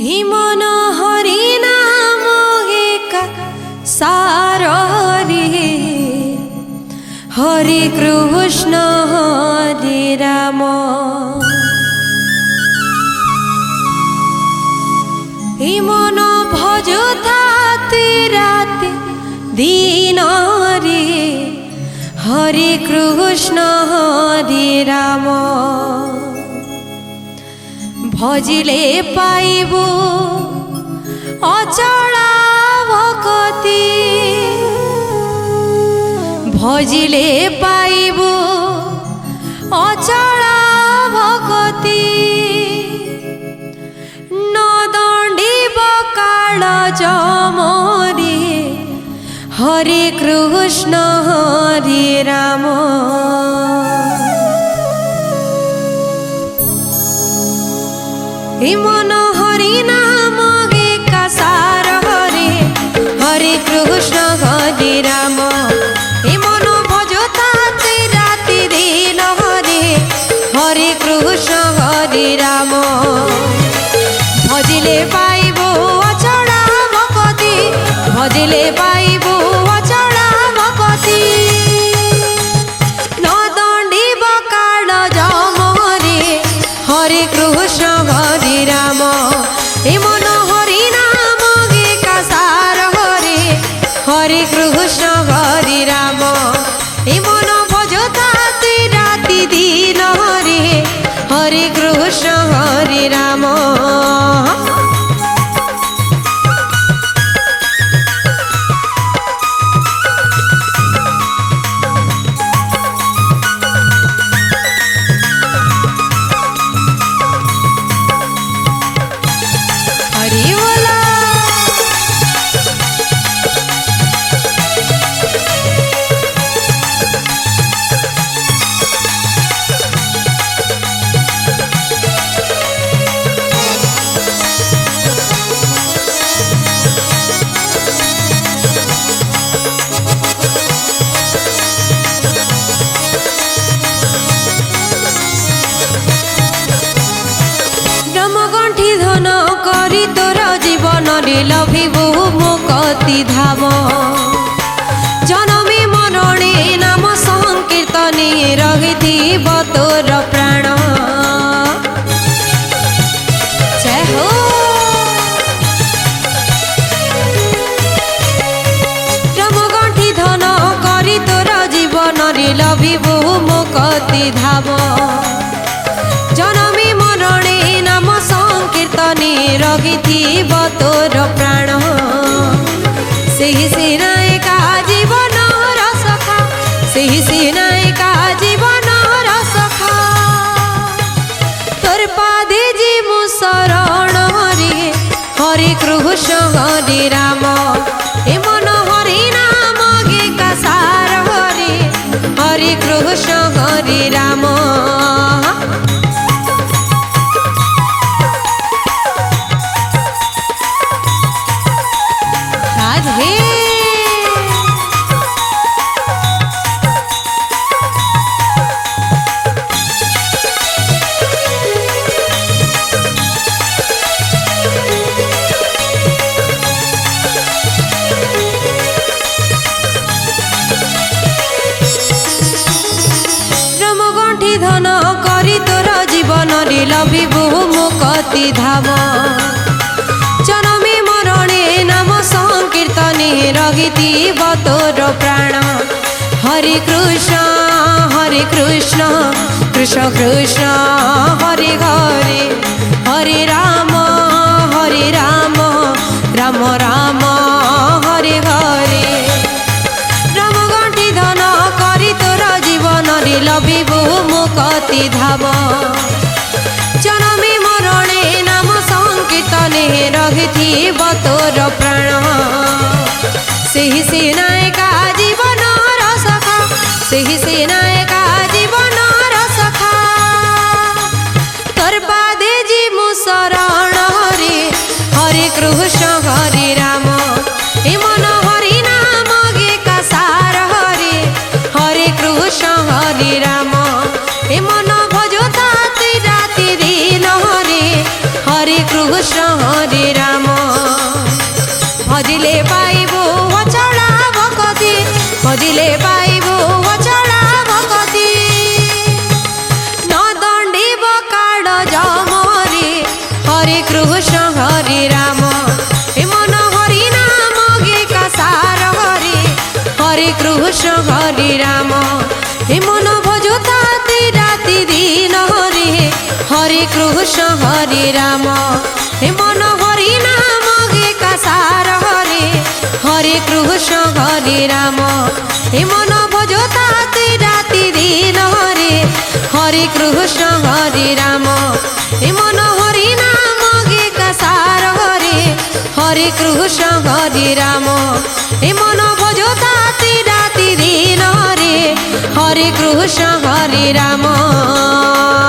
हि मन हरि नाम एका सारी हरि कृष्ण हरि राम। हि मन भजुथाति राति दिन रे हरि कृष्ण हरि राम। भजिले पाइबु अचला भक्ति भजिले पाइबु अचला भक्ति न दंडिब काल जमरे हरे कृष्ण हरे राम। हि मन हरि नाम एका सार हरे हरे कृष्ण हरे राम। हि मन भजुथाति राति दिन हरे हरे कृष्ण हरे राम। भजिले पाइबो अचला भक्ति भजिले पाइबो अचला भक्ति न दंडिब काल जमरे हरे कृष्ण हरे राम। हि मन हरि नाम एका सार हरे हरे कृष्ण हरे राम। हि मन भजुथाति राति दिन हरे हरे कृष्ण हरे राम। धन करी तोर जीवन रे लभिबु मुक्ति धाम। जनमे मरणे नाम संकीर्तने रहिथिब तोर प्राण। जय हो जमगंठी धन करी तोर जीवन रे लभिबु मुक्ति धाम। जनमे मरणे नाम संकीर्तने रगिथिब तोर प्राण। सेहि सिनायका जीवन रसखा सेहि सिनायका जीवन रसखा तोर पादे जीवु शरण हरे हरे कृष्ण हरे राम। हि मन हरि नाम एका सार हरे हरे कृष्ण हरे राम। धन करी तोर जीवन रे लभिबु मुक्ति धाम। जनमे मरणे नाम संकीर्तने रहिथिब तोर प्राण। हरे कृष्ण कृष्ण कृष्ण हरे हरे हरे राम राम राम हरे हरे। रामगंठी धन करी तोर जीवन रे लभिबु मुक्ति धाम। जनमे मरणे नाम संकीर्तने रहिथिब तोर प्राण। सेहि सिनायका जीवन रसखा सेहि सिनायका जीवन रसखा तोर पादे जीवु शरण हरे हरे कृष्ण हरे राम। हि मन हरि नाम एका सार हरे हरे कृष्ण हरे राम। हि मन भजुथाति राति दिन हरे हरे कृष्ण हरे কৃষ্ণ হরে রাম এ মন হরি নাম গে কাসার হরে হরে কৃষ্ণ হরে রাম এ মন ভজো তাতে রাতি দিন হরে হরে কৃষ্ণ হরে রাম এ মন হরি নাম গে কাসার হরে হরে কৃষ্ণ হরে রাম এ মন ভজো তাতে রাতি দিন হরে হরে কৃষ্ণ হরে রাম এ মন হরি নাম গে কাসার হরে হরে কৃষ্ণ হরে রাম এ মন ভজো তাতে রাতি দিন হরে হরে কৃষ্ণ হরে রাম।